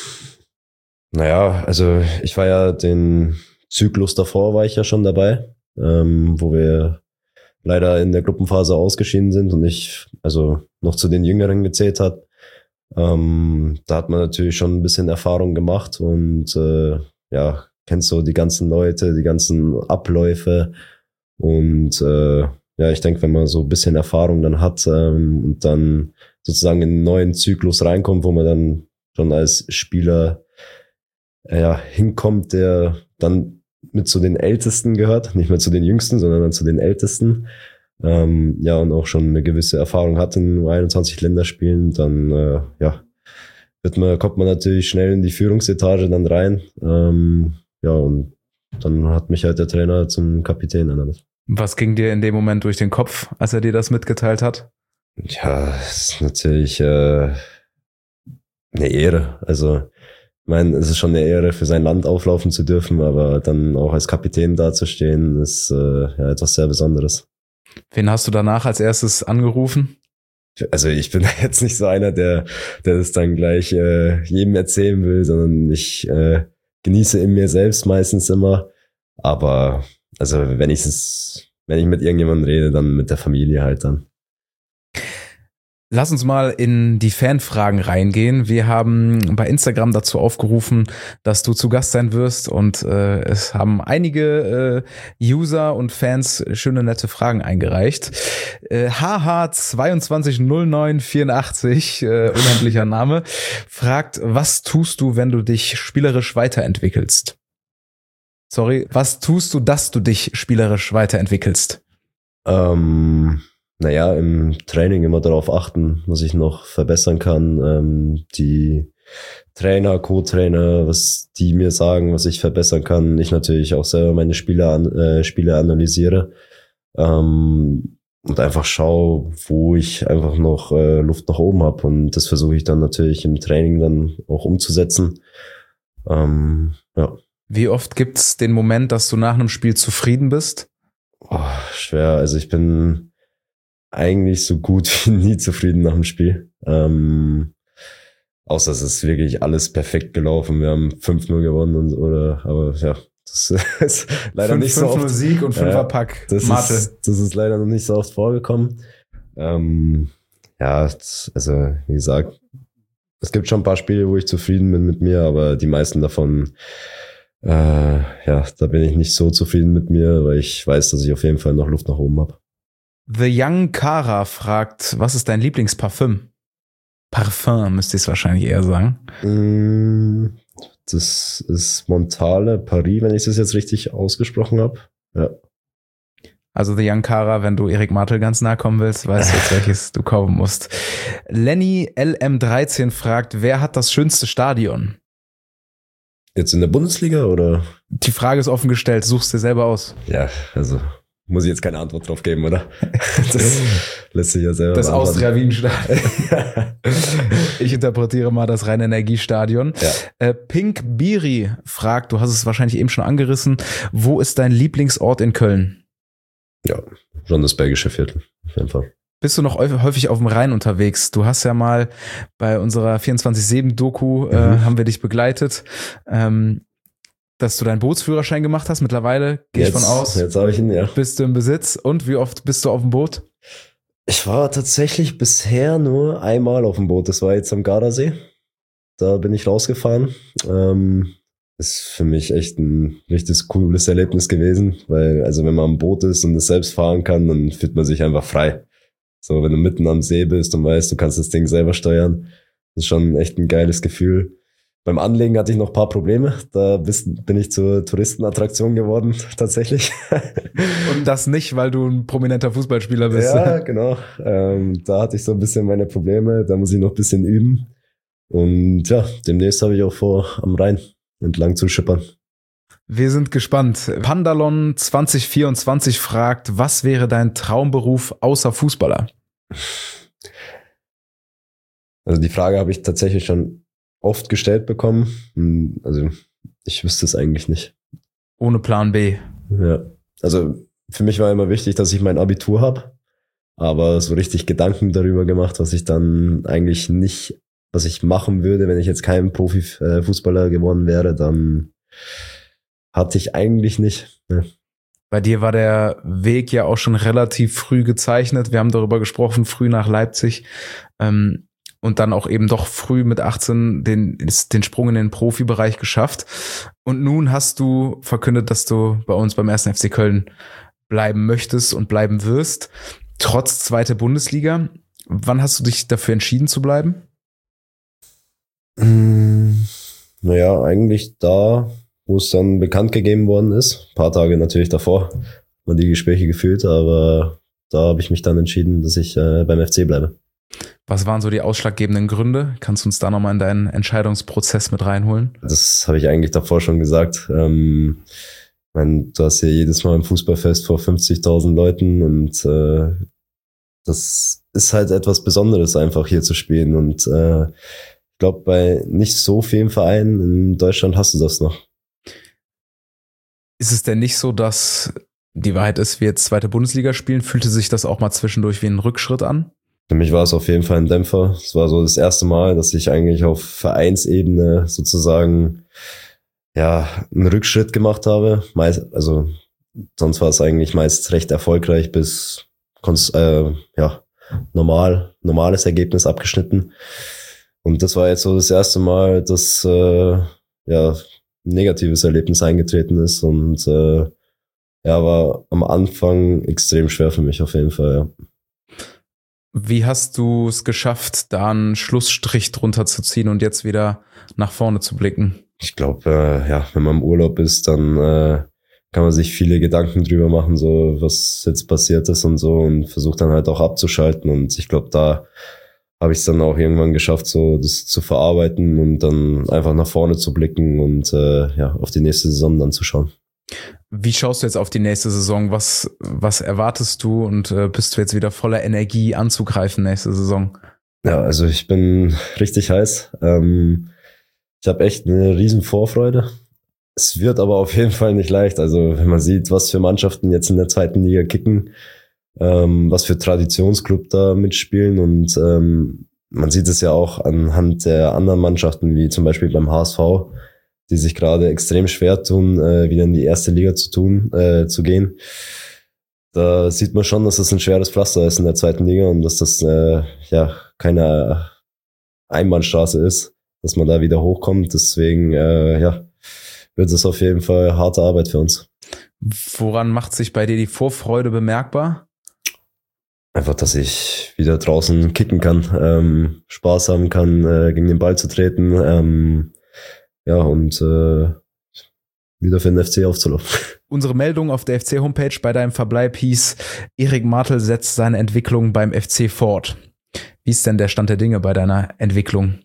Naja, also ich war ja den Zyklus davor, war ich ja schon dabei, ähm, wo wir leider in der Gruppenphase ausgeschieden sind und ich also noch zu den Jüngeren gezählt hat. Ähm, da hat man natürlich schon ein bisschen Erfahrung gemacht und äh, ja, kennst so die ganzen Leute, die ganzen Abläufe und äh, ja, ich denke, wenn man so ein bisschen Erfahrung dann hat ähm, und dann sozusagen in einen neuen Zyklus reinkommt, wo man dann schon als Spieler äh, ja, hinkommt, der dann mit zu den Ältesten gehört, nicht mehr zu den Jüngsten, sondern dann zu den Ältesten. Ähm, ja, und auch schon eine gewisse Erfahrung hat in einundzwanzig Länderspielen, dann äh, ja, wird man, kommt man natürlich schnell in die Führungsetage dann rein. Ähm, ja, und dann hat mich halt der Trainer zum Kapitän ernannt. Was ging dir in dem Moment durch den Kopf, als er dir das mitgeteilt hat? Ja, das ist natürlich äh, eine Ehre. Also ich meine, es ist schon eine Ehre, für sein Land auflaufen zu dürfen, aber dann auch als Kapitän dazustehen, ist äh, ja etwas sehr Besonderes. Wen hast du danach als erstes angerufen? Also ich bin jetzt nicht so einer, der der das dann gleich äh, jedem erzählen will, sondern ich äh, genieße in mir selbst meistens immer. Aber also wenn ich es, wenn ich mit irgendjemandem rede, dann mit der Familie halt dann. Lass uns mal in die Fanfragen reingehen. Wir haben bei Instagram dazu aufgerufen, dass du zu Gast sein wirst und äh, es haben einige äh, User und Fans schöne, nette Fragen eingereicht. Äh, H H zwei zwei null neun vier acht, äh, unendlicher Name, fragt, was tust du, wenn du dich spielerisch weiterentwickelst? Sorry, was tust du, dass du dich spielerisch weiterentwickelst? Ähm... Naja, im Training immer darauf achten, was ich noch verbessern kann. Ähm, die Trainer, Co-Trainer, was die mir sagen, was ich verbessern kann. Ich natürlich auch selber meine Spiele, an, äh, Spiele analysiere ähm, und einfach schaue, wo ich einfach noch äh, Luft nach oben habe. Und das versuche ich dann natürlich im Training dann auch umzusetzen. Ähm, ja. Wie oft gibt's den Moment, dass du nach einem Spiel zufrieden bist? Oh, schwer. Also ich bin eigentlich so gut wie nie zufrieden nach dem Spiel. Ähm, außer es ist wirklich alles perfekt gelaufen. Wir haben fünf null gewonnen und oder, aber ja, das ist leider fünf, nicht so oft. fünf null Sieg und fünfer Pack. Das Mate. ist, das ist leider noch nicht so oft vorgekommen. Ähm, ja, also wie gesagt, es gibt schon ein paar Spiele, wo ich zufrieden bin mit mir, aber die meisten davon, äh, ja, da bin ich nicht so zufrieden mit mir, weil ich weiß, dass ich auf jeden Fall noch Luft nach oben habe. The Young Kara fragt, was ist dein Lieblingsparfüm? Parfum müsste ich es wahrscheinlich eher sagen. Das ist Montale Paris, wenn ich das jetzt richtig ausgesprochen habe. Ja. Also The Young Kara, wenn du Erik Martel ganz nahe kommen willst, weißt du jetzt, welches du kaufen musst. Lenny L M dreizehn fragt, wer hat das schönste Stadion? Jetzt in der Bundesliga oder? Die Frage ist offen gestellt, suchst dir selber aus. Ja, also muss ich jetzt keine Antwort drauf geben, oder? Das lässt sich ja selber Das beantworten. Austria-Wien-Stadion. Ich interpretiere mal das Rhein-Energie-Stadion. Ja. Äh, Pink Biri fragt, du hast es wahrscheinlich eben schon angerissen, wo ist dein Lieblingsort in Köln? Ja, schon das Bergische Viertel, auf jeden Fall. Bist du noch häufig auf dem Rhein unterwegs? Du hast ja mal bei unserer vierundzwanzig sieben Doku, mhm. äh, haben wir dich begleitet, ähm, dass du deinen Bootsführerschein gemacht hast. Mittlerweile gehe ich von aus. Jetzt habe ich ihn, ja. Bist du im Besitz? Und wie oft bist du auf dem Boot? Ich war tatsächlich bisher nur einmal auf dem Boot. Das war jetzt am Gardasee. Da bin ich rausgefahren. Ähm, ist für mich echt ein richtig cooles Erlebnis gewesen, weil also wenn man am Boot ist und es selbst fahren kann, dann fühlt man sich einfach frei. So, wenn du mitten am See bist und weißt, du kannst das Ding selber steuern, ist schon echt ein geiles Gefühl. Beim Anlegen hatte ich noch ein paar Probleme. Da bin ich zur Touristenattraktion geworden, tatsächlich. Und das nicht, weil du ein prominenter Fußballspieler bist. Ja, genau. Ähm, da hatte ich so ein bisschen meine Probleme. Da muss ich noch ein bisschen üben. Und ja, demnächst habe ich auch vor, am Rhein entlang zu schippern. Wir sind gespannt. Pandalon zwanzig vierundzwanzig fragt, was wäre dein Traumberuf außer Fußballer? Also die Frage habe ich tatsächlich schon oft gestellt bekommen. Also ich wüsste es eigentlich nicht. Ohne Plan B. Ja, also für mich war immer wichtig, dass ich mein Abitur habe, aber so richtig Gedanken darüber gemacht, was ich dann eigentlich nicht, was ich machen würde, wenn ich jetzt kein Profifußballer geworden wäre, dann hatte ich eigentlich nicht. Ja. Bei dir war der Weg ja auch schon relativ früh gezeichnet. Wir haben darüber gesprochen, früh nach Leipzig. Ähm, und dann auch eben doch früh mit achtzehn den, den Sprung in den Profibereich geschafft. Und nun hast du verkündet, dass du bei uns beim ersten F C Köln bleiben möchtest und bleiben wirst, trotz zweite Bundesliga. Wann hast du dich dafür entschieden zu bleiben? Hm, naja, eigentlich da, wo es dann bekannt gegeben worden ist. Ein paar Tage natürlich davor haben wir die Gespräche geführt, aber da habe ich mich dann entschieden, dass ich äh, beim F C bleibe. Was waren so die ausschlaggebenden Gründe? Kannst du uns da nochmal in deinen Entscheidungsprozess mit reinholen? Das habe ich eigentlich davor schon gesagt. Ähm, ich meine, du hast ja jedes Mal ein Fußballfest vor fünfzigtausend Leuten und äh, das ist halt etwas Besonderes, einfach hier zu spielen. Und äh, ich glaube, bei nicht so vielen Vereinen in Deutschland hast du das noch. Ist es denn nicht so, dass die Wahrheit ist, wir jetzt zweite Bundesliga spielen? Fühlte sich das auch mal zwischendurch wie ein Rückschritt an? Für mich war es auf jeden Fall ein Dämpfer. Es war so das erste Mal, dass ich eigentlich auf Vereinsebene sozusagen ja einen Rückschritt gemacht habe. Meist, also sonst war es eigentlich meist recht erfolgreich bis äh, ja normal normales Ergebnis abgeschnitten. Und das war jetzt so das erste Mal, dass äh, ja ein negatives Erlebnis eingetreten ist und äh, ja war am Anfang extrem schwer für mich auf jeden Fall. Ja. Wie hast du es geschafft, da einen Schlussstrich drunter zu ziehen und jetzt wieder nach vorne zu blicken? Ich glaube, äh, ja, wenn man im Urlaub ist, dann äh, kann man sich viele Gedanken drüber machen, so was jetzt passiert ist und so und versucht dann halt auch abzuschalten. Und ich glaube, da habe ich es dann auch irgendwann geschafft, so das zu verarbeiten und dann einfach nach vorne zu blicken und äh, ja auf die nächste Saison dann zu schauen. Wie schaust du jetzt auf die nächste Saison? Was, was erwartest du und äh, bist du jetzt wieder voller Energie anzugreifen nächste Saison? Ja, also ich bin richtig heiß. Ähm, ich habe echt eine riesen Vorfreude. Es wird aber auf jeden Fall nicht leicht. Also wenn man sieht, was für Mannschaften jetzt in der zweiten Liga kicken, ähm, was für Traditionsclub da mitspielen und ähm, man sieht es ja auch anhand der anderen Mannschaften, wie zum Beispiel beim H S V, die sich gerade extrem schwer tun, äh, wieder in die erste Liga zu tun, äh, zu gehen. Da sieht man schon, dass das ein schweres Pflaster ist in der zweiten Liga und dass das äh, ja keine Einbahnstraße ist, dass man da wieder hochkommt. Deswegen äh, ja wird es auf jeden Fall harte Arbeit für uns. Woran macht sich bei dir die Vorfreude bemerkbar? Einfach, dass ich wieder draußen kicken kann, ähm, Spaß haben kann, äh, gegen den Ball zu treten, ähm, ja, und äh, wieder für den F C aufzulaufen. Unsere Meldung auf der F C-Homepage bei deinem Verbleib hieß, Erik Martel setzt seine Entwicklung beim F C fort. Wie ist denn der Stand der Dinge bei deiner Entwicklung?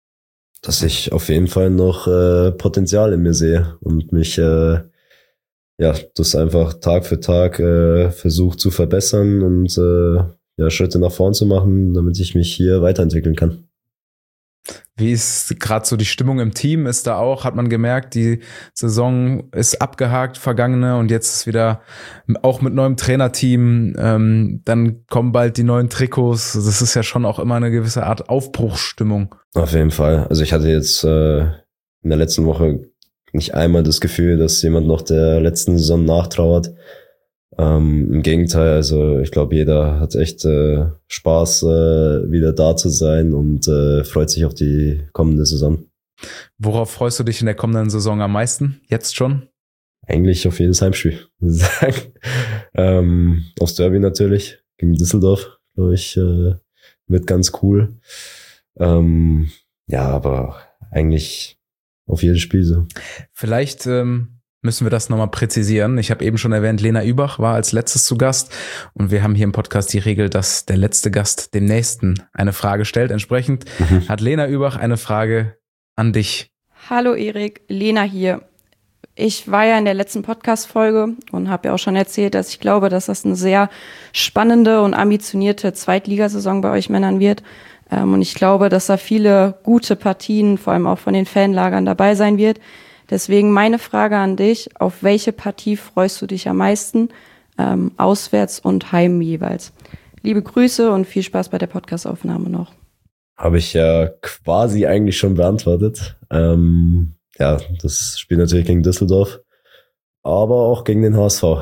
Dass ich auf jeden Fall noch äh, Potenzial in mir sehe und mich äh, ja, das einfach Tag für Tag äh, versucht zu verbessern und äh, ja, Schritte nach vorn zu machen, damit ich mich hier weiterentwickeln kann. Wie ist gerade so die Stimmung im Team? Ist da auch, hat man gemerkt, die Saison ist abgehakt, vergangene, und jetzt ist wieder auch mit neuem Trainerteam, ähm, dann kommen bald die neuen Trikots. Das ist ja schon auch immer eine gewisse Art Aufbruchsstimmung. Auf jeden Fall. Also ich hatte jetzt äh, in der letzten Woche nicht einmal das Gefühl, dass jemand noch der letzten Saison nachtrauert. Ähm, im Gegenteil, also ich glaube, jeder hat echt äh, Spaß, äh, wieder da zu sein und äh, freut sich auf die kommende Saison. Worauf freust du dich in der kommenden Saison am meisten? Jetzt schon? Eigentlich auf jedes Heimspiel, muss ich sagen. ähm, aufs Derby natürlich, gegen Düsseldorf, glaube ich, äh, wird ganz cool. Ähm, ja, aber eigentlich auf jedes Spiel so. Vielleicht ähm müssen wir das nochmal präzisieren. Ich habe eben schon erwähnt, Lena Übach war als letztes zu Gast, und wir haben hier im Podcast die Regel, dass der letzte Gast dem nächsten eine Frage stellt. Entsprechend mhm. hat Lena Übach eine Frage an dich. Hallo Erik, Lena hier. Ich war ja in der letzten Podcast-Folge und habe ja auch schon erzählt, dass ich glaube, dass das eine sehr spannende und ambitionierte Zweitligasaison bei euch Männern wird. Und ich glaube, dass da viele gute Partien, vor allem auch von den Fanlagern, dabei sein wird. Deswegen meine Frage an dich: Auf welche Partie freust du dich am meisten, ähm, auswärts und heim jeweils? Liebe Grüße und viel Spaß bei der Podcast-Aufnahme noch. Habe ich ja quasi eigentlich schon beantwortet. Ähm, ja, das Spiel natürlich gegen Düsseldorf, aber auch gegen den H S V.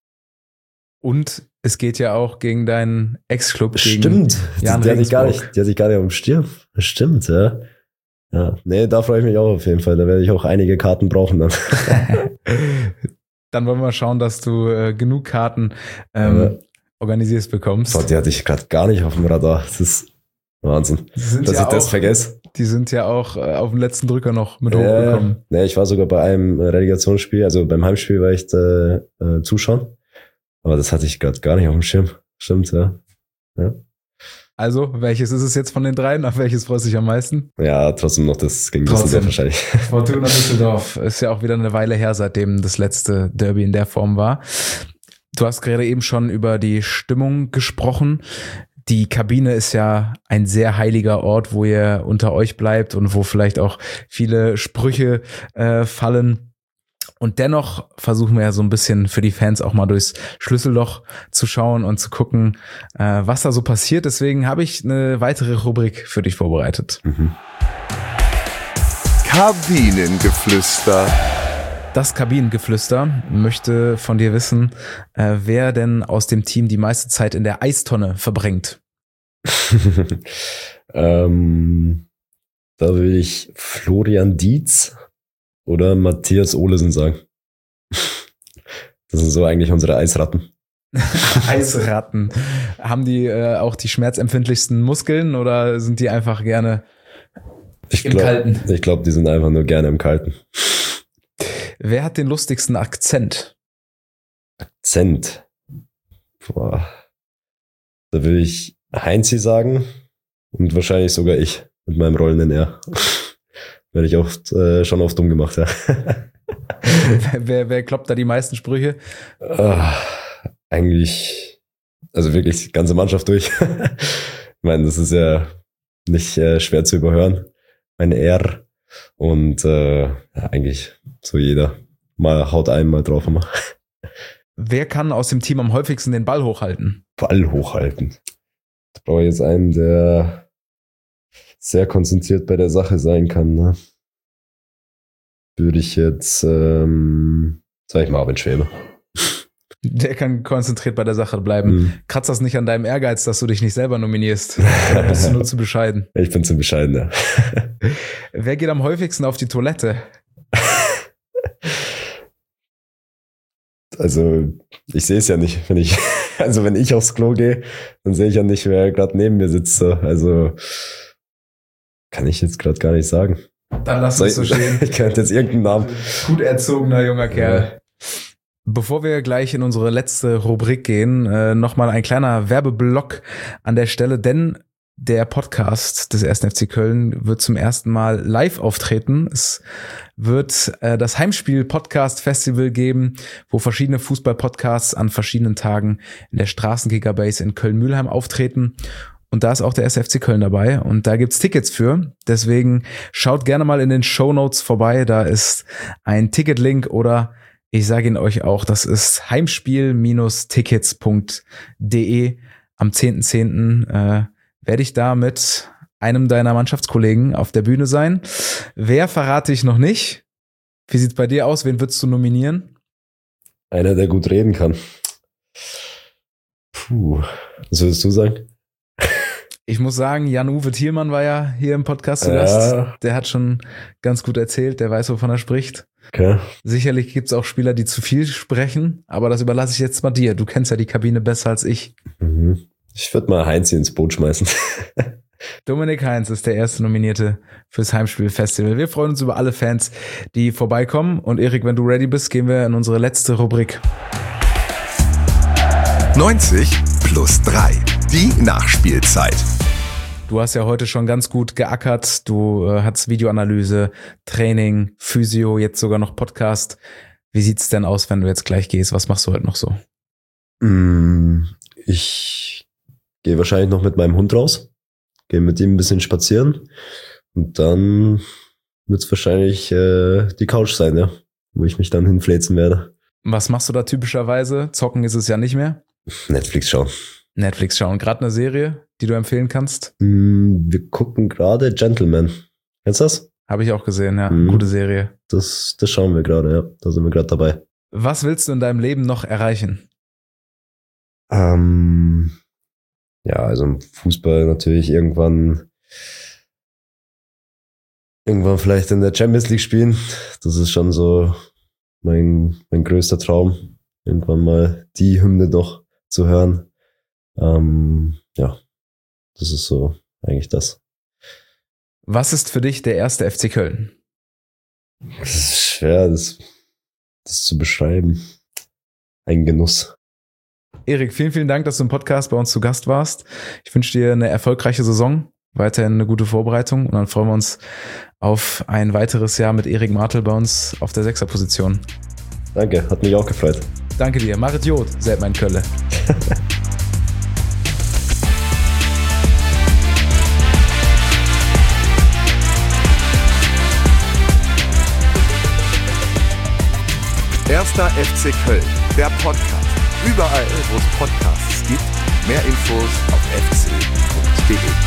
Und es geht ja auch gegen deinen Ex-Club. Stimmt, Jan die, die, hatte ich gar nicht, die hatte ich gar nicht auf dem Stirn. Stimmt, ja. Ja, nee, da freue ich mich auch auf jeden Fall. Da werde ich auch einige Karten brauchen dann. Dann wollen wir mal schauen, dass du äh, genug Karten ähm, ja. organisierst bekommst. Boah, die hatte ich gerade gar nicht auf dem Radar. Das ist Wahnsinn, dass ja ich auch, das vergesse. Die sind ja auch äh, auf dem letzten Drücker noch mit äh, hochgekommen. Nee, ich war sogar bei einem Relegationsspiel, also beim Heimspiel war ich da, äh, zuschauen. Aber das hatte ich gerade gar nicht auf dem Schirm. Stimmt, ja. ja. Also, welches ist es jetzt von den dreien? Auf welches freust du dich am meisten? Ja, trotzdem noch das gegen Düsseldorf wahrscheinlich. Fortuna Düsseldorf ist ja auch wieder eine Weile her, seitdem das letzte Derby in der Form war. Du hast gerade eben schon über die Stimmung gesprochen. Die Kabine ist ja ein sehr heiliger Ort, wo ihr unter euch bleibt und wo vielleicht auch viele Sprüche äh, fallen. Und dennoch versuchen wir ja so ein bisschen für die Fans auch mal durchs Schlüsselloch zu schauen und zu gucken, äh, was da so passiert. Deswegen habe ich eine weitere Rubrik für dich vorbereitet. Mhm. Kabinengeflüster. Das Kabinengeflüster möchte von dir wissen, äh, wer denn aus dem Team die meiste Zeit in der Eistonne verbringt. ähm, da will ich Florian Dietz oder Matthias Olesen sagen. Das sind so eigentlich unsere Eisratten. Eisratten. Haben die äh, auch die schmerzempfindlichsten Muskeln oder sind die einfach gerne ich im glaub, Kalten? Ich glaube, die sind einfach nur gerne im Kalten. Wer hat den lustigsten Akzent? Akzent? Boah. Da will ich Heinzi sagen und wahrscheinlich sogar ich mit meinem rollenden R. Werde ich oft, äh, schon oft dumm gemacht, ja. wer, wer kloppt da die meisten Sprüche? Uh, eigentlich, also wirklich die ganze Mannschaft durch. Ich meine, das ist ja nicht äh, schwer zu überhören. Mein R. Und äh, ja, eigentlich so jeder. Mal haut einen mal drauf immer. Wer kann aus dem Team am häufigsten den Ball hochhalten? Ball hochhalten. Da brauche ich jetzt einen, der sehr konzentriert bei der Sache sein kann, ne? Würde ich jetzt, ähm, sag ich mal, Marvin Schwäbe. Der kann konzentriert bei der Sache bleiben. Mhm. Kratzt das nicht an deinem Ehrgeiz, dass du dich nicht selber nominierst? Oder bist du nur zu bescheiden? Ich bin zu bescheiden, ja. Wer geht am häufigsten auf die Toilette? Also, ich sehe es ja nicht, wenn ich, also wenn ich aufs Klo gehe, dann sehe ich ja nicht, wer gerade neben mir sitzt. Also, kann ich jetzt gerade gar nicht sagen. Dann lass es so stehen. Ich könnte jetzt irgendeinen Namen. Gut erzogener junger Kerl. Ja. Bevor wir gleich in unsere letzte Rubrik gehen, äh, nochmal ein kleiner Werbeblock an der Stelle, denn der Podcast des ersten F C Köln wird zum ersten Mal live auftreten. Es wird äh, das Heimspiel-Podcast-Festival geben, wo verschiedene Fußball-Podcasts an verschiedenen Tagen in der Straßenkicker-Base in Köln-Mühlheim auftreten. Und da ist auch der erste F C Köln dabei und da gibt's Tickets für. Deswegen schaut gerne mal in den Shownotes vorbei. Da ist ein Ticketlink oder ich sage Ihnen euch auch, das ist heimspiel Tickets Punkt de. Am zehnten zehnten Äh, werde ich da mit einem deiner Mannschaftskollegen auf der Bühne sein. Wer verrate ich noch nicht? Wie sieht's bei dir aus? Wen würdest du nominieren? Einer, der gut reden kann. Puh, was würdest du sagen? Ich muss sagen, Jan-Uwe Thielmann war ja hier im Podcast zu Ja. Gast. Der hat schon ganz gut erzählt, der weiß, wovon er spricht. Okay. Sicherlich gibt's auch Spieler, die zu viel sprechen, aber das überlasse ich jetzt mal dir. Du kennst ja die Kabine besser als ich. Mhm. Ich würde mal Heinz ins Boot schmeißen. Dominik Heinz ist der erste Nominierte fürs Heimspiel-Festival. Wir freuen uns über alle Fans, die vorbeikommen. Und Erik, wenn du ready bist, gehen wir in unsere letzte Rubrik. neunzig plus drei. Die Nachspielzeit. Du hast ja heute schon ganz gut geackert. Du äh, hattest Videoanalyse, Training, Physio, jetzt sogar noch Podcast. Wie sieht's denn aus, wenn du jetzt gleich gehst? Was machst du heute noch so? Ich gehe wahrscheinlich noch mit meinem Hund raus, gehe mit ihm ein bisschen spazieren und dann wird's wahrscheinlich äh, die Couch sein, ja, wo ich mich dann hinfläzen werde. Was machst du da typischerweise? Zocken ist es ja nicht mehr. Netflix schauen. Netflix schauen. Gerade eine Serie, die du empfehlen kannst? Wir gucken gerade Gentleman. Kennst du das? Habe ich auch gesehen, ja. Mhm. Gute Serie. Das, das schauen wir gerade, ja. Da sind wir gerade dabei. Was willst du in deinem Leben noch erreichen? Ähm, ja, also im Fußball natürlich irgendwann irgendwann vielleicht in der Champions League spielen. Das ist schon so mein, mein größter Traum, irgendwann mal die Hymne doch zu hören. Ähm, ja, das ist so eigentlich das. Was ist für dich der erste F C Köln? Das ist schwer, das, das zu beschreiben. Ein Genuss. Erik, vielen, vielen Dank, dass du im Podcast bei uns zu Gast warst. Ich wünsche dir eine erfolgreiche Saison, weiterhin eine gute Vorbereitung und dann freuen wir uns auf ein weiteres Jahr mit Erik Martel bei uns auf der Sechserposition. Danke, hat mich auch gefreut. Danke dir. Marit Jod, seid mein Kölle. Erster F C Köln, der Podcast. Überall, wo es Podcasts gibt. Mehr Infos auf f c punkt de.